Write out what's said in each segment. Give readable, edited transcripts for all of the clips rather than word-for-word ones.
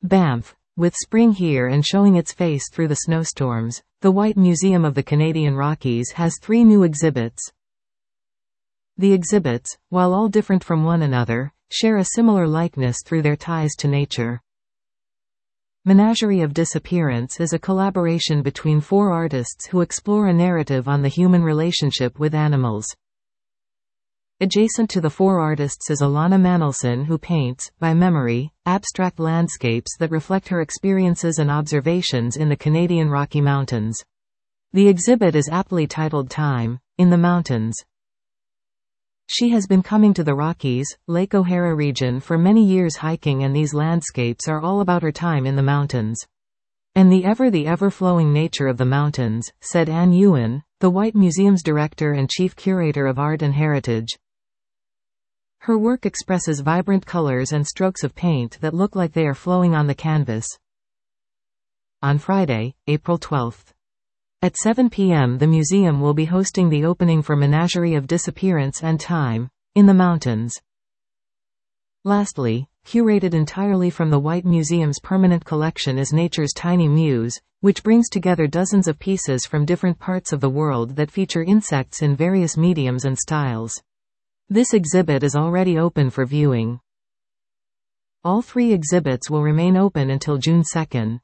Banff. With spring here and showing its face through the snowstorms, the White Museum of the Canadian Rockies has 3 new exhibits. The exhibits, while all different from one another, share a similar likeness through their ties to nature. Menagerie of Disappearance is a collaboration between 4 artists who explore a narrative on the human relationship with animals. Adjacent to the 4 artists is Alana Manelson, who paints, by memory, abstract landscapes that reflect her experiences and observations in the Canadian Rocky Mountains. The exhibit is aptly titled Time in the Mountains. She has been coming to the Rockies, Lake O'Hara region for many years hiking, and these landscapes are all about her time in the mountains. And the ever-flowing nature of the mountains, said Anne Ewan, the White Museum's director and chief curator of art and heritage. Her work expresses vibrant colors and strokes of paint that look like they are flowing on the canvas. On Friday, April 12th. At 7 p.m. the museum will be hosting the opening for Menagerie of Disappearance and Time in the Mountains. Lastly, curated entirely from the White Museum's permanent collection is Nature's Tiny Muse, which brings together dozens of pieces from different parts of the world that feature insects in various mediums and styles. This exhibit is already open for viewing. All 3 exhibits will remain open until June 2nd.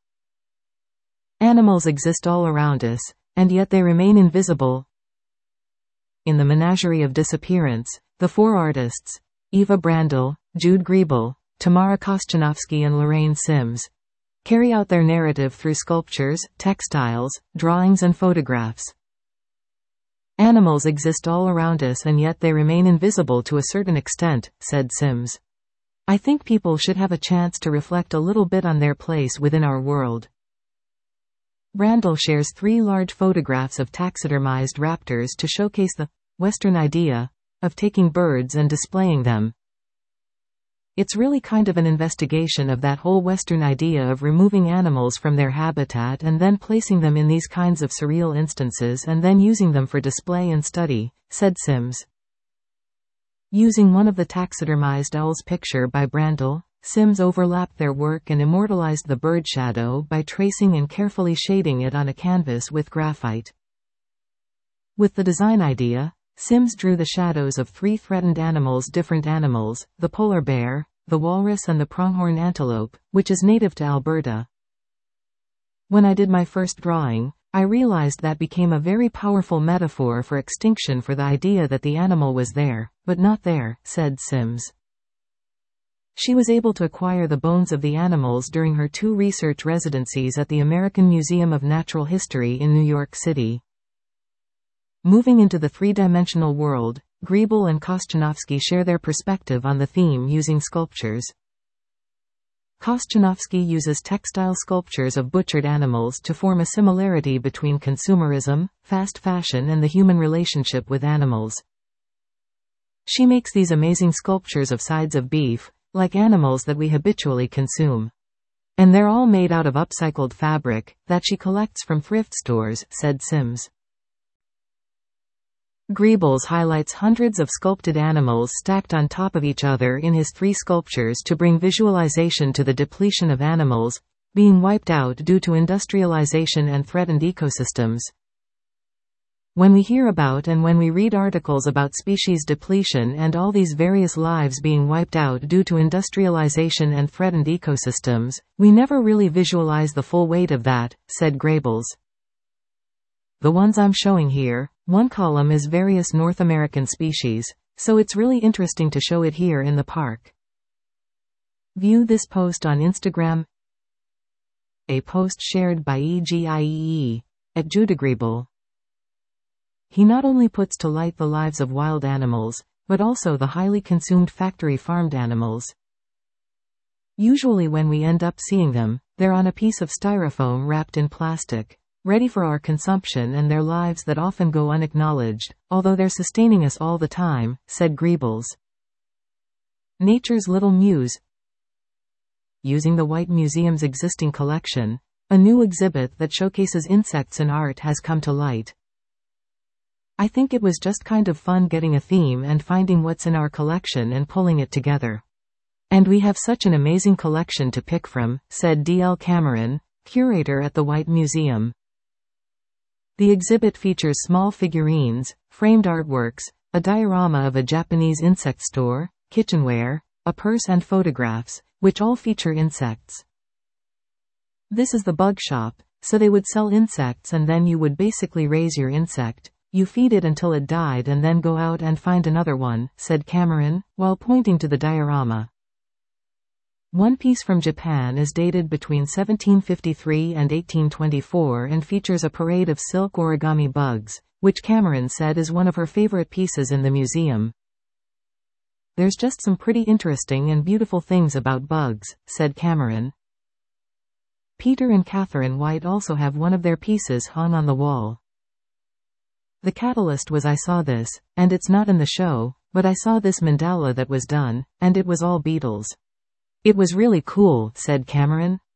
Animals exist all around us, and yet they remain invisible. In the Menagerie of Disappearance, the 4 artists, Eva Brandl, Jude Griebel, Tamara Kostanovsky and Lorraine Sims, carry out their narrative through sculptures, textiles, drawings and photographs. Animals exist all around us and yet they remain invisible to a certain extent, said Sims. I think people should have a chance to reflect a little bit on their place within our world. Brandl shares 3 large photographs of taxidermized raptors to showcase the Western idea of taking birds and displaying them. It's really kind of an investigation of that whole Western idea of removing animals from their habitat and then placing them in these kinds of surreal instances and then using them for display and study, said Sims. Using one of the taxidermized owls picture by Brandl, Sims overlapped their work and immortalized the bird shadow by tracing and carefully shading it on a canvas with graphite. With the design idea, Sims drew the shadows of 3 threatened animals, the polar bear, the walrus and the pronghorn antelope, which is native to Alberta. When I did my first drawing, I realized that became a very powerful metaphor for extinction, for the idea that the animal was there, but not there, said Sims. She was able to acquire the bones of the animals during her 2 research residencies at the American Museum of Natural History in New York City. Moving into the 3-dimensional world, Griebel and Kostanovsky share their perspective on the theme using sculptures. Kostanovsky uses textile sculptures of butchered animals to form a similarity between consumerism, fast fashion and the human relationship with animals. She makes these amazing sculptures of sides of beef, like animals that we habitually consume. And they're all made out of upcycled fabric that she collects from thrift stores, said Sims. Griebels highlights hundreds of sculpted animals stacked on top of each other in his 3 sculptures to bring visualization to the depletion of animals being wiped out due to industrialization and threatened ecosystems. When we hear about and when we read articles about species depletion and all these various lives being wiped out due to industrialization and threatened ecosystems, we never really visualize the full weight of that, said Griebels. The ones I'm showing here, one column is various North American species, so it's really interesting to show it here in the park. View this post on Instagram. A post shared by EGIEE at @JudegRiebel. He not only puts to light the lives of wild animals, but also the highly consumed factory farmed animals. Usually when we end up seeing them, they're on a piece of styrofoam wrapped in plastic, ready for our consumption, and their lives that often go unacknowledged, although they're sustaining us all the time, said Griebels. Nature's Little Muse. Using the White Museum's existing collection, a new exhibit that showcases insects and art has come to light. I think it was just kind of fun getting a theme and finding what's in our collection and pulling it together. And we have such an amazing collection to pick from, said D.L. Cameron, curator at the White Museum. The exhibit features small figurines, framed artworks, a diorama of a Japanese insect store, kitchenware, a purse and photographs, which all feature insects. This is the bug shop, so they would sell insects and then you would basically raise your insect. You feed it until it died and then go out and find another one, said Cameron, while pointing to the diorama. One piece from Japan is dated between 1753 and 1824 and features a parade of silk origami bugs, which Cameron said is one of her favorite pieces in the museum. There's just some pretty interesting and beautiful things about bugs, said Cameron. Peter and Catherine White also have one of their pieces hung on the wall. The catalyst was I saw this, and it's not in the show, but I saw this mandala that was done, and it was all beetles. It was really cool, said Cameron.